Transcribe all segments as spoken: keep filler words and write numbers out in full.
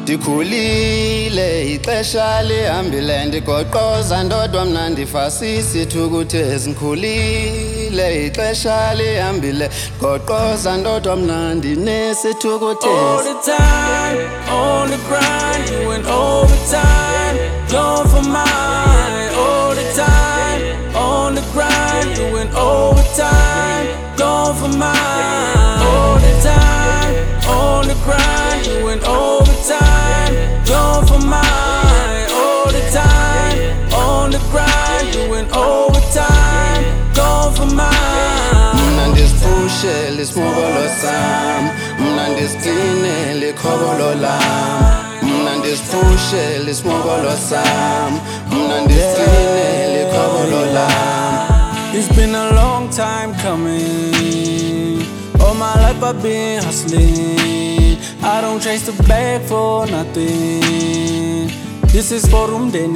Ndikhulile ixesha lihambile ndigoqoza ndodwa mna ndifasisa ithukuthezi. Ndikhulile ixesha lihambile ndigoqoza ndodwa mna ndinesithukuthezi. All the time, on the grind, doing overtime, going for mine. All the time, on the grind, doing overtime, going for mine. All the time, on the grind, doing overtime, going for mine. All the time, on the grind, doing overtime, going for mine. Mna ndisiphushele isimokolo sam, mna ndisiklinele ikhobolo lam. Mna ndisiphushele isimokolo sam, mna ndisiklinele ikhobolo lam. It's been a long time coming. All my life I've been hustling. I don't chase the bag for nothing. This is for umndeni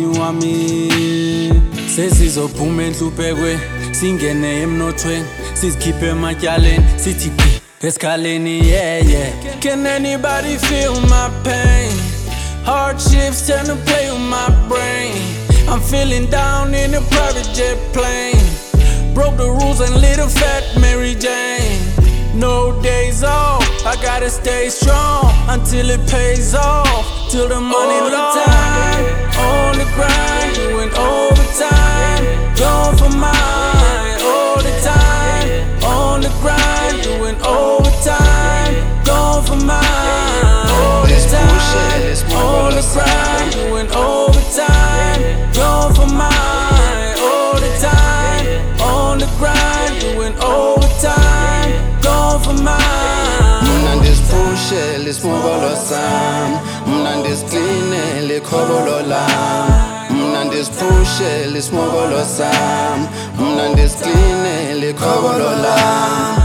wami. Sesizophuma enhluphekweni, singene emnothweni, sizikhiphe ematyaleni, sithi gqi esikhaleni, yeah yeah. Can anybody feel my pain? Hardships tend to play with my brain. I'm feeling down in a private jet plane. Broke the rules and lit a fat Mary Jane. No days off, I gotta stay strong until it pays off, till the money long. All the time, on the grind, doing overtime, going for mine. All the time, on the grind, doing overtime, going for mine. All the time, on the grind, doing overtime, going for mine. All the time, on the grind, doing overtime, going for mine. Mna ndisiphushele isimokolo sam, mna ndisiklinele ikhobolo lam. Mna ndisiphushele isimokolo sam, mna ndisiklinele ikhobolo lam.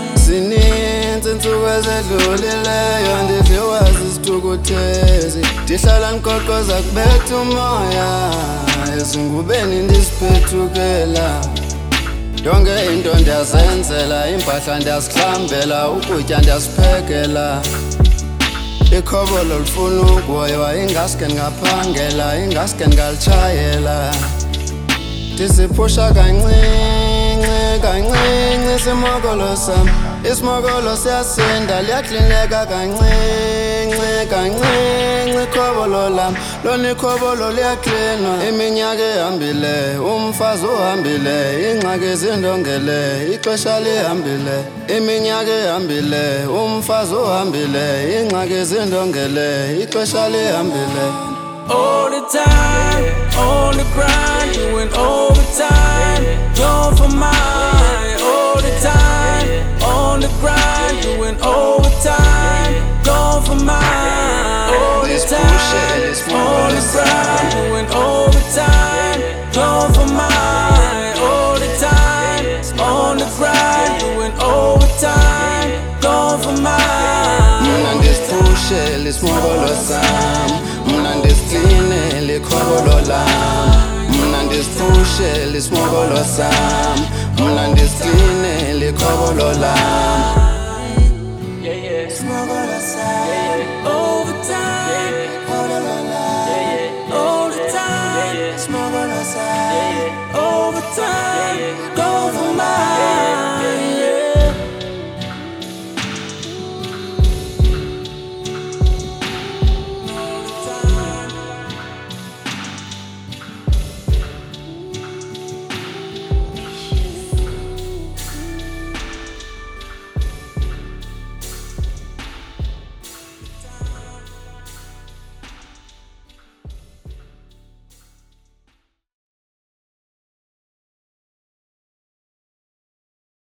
Zininzi iintsuku ezedlulileyo ndidliwa zizithukuthezi, ndihlala ndigoqoza kubetha umoya, ezingubeni ndisiphethukela. Yonke into ndiyazenzela, iimpahla ndiyazihlambela, ukutya ndiyasiphekela. Ikhobolo lifuna ukuhoywa, ingaske ndingaphangela, ingaske ndingaltshayela. Ndisiphusha kancinci kancinci isimokolo sam, isimokolo siyasinda liyaklineka kancinci kancinci ikhobolo lam. Lona ikhobolo liyaklinwa, iminyaka ehambile, umfazi uhambile, ingxaki zindongele, ixesha lihambile. Iminyaka ehambile, umfazi uhambile, ingxaki zindongele, ixesha lihambile. All the time, on the grind, doing overtime, going for mine. All the time, on the grind, doing overtime, going for mine. All the time, on the grind, doing overtime, going for mine. All the time, on the grind, doing overtime, going for mine. Mna ndisiphushele isimokolo sam, mna ndisiklinele ikhobolo lam. Mna ndisiphushele isimokolo sam, mna ndisiklinele ikhobolo lam. Yeah, yeah. Isimokolo sam, yeah, yeah. Overtime, ikhobolo lam, yeah, yeah. All the time, yeah, yeah. Isimokolo sam, yeah, yeah. Overtime.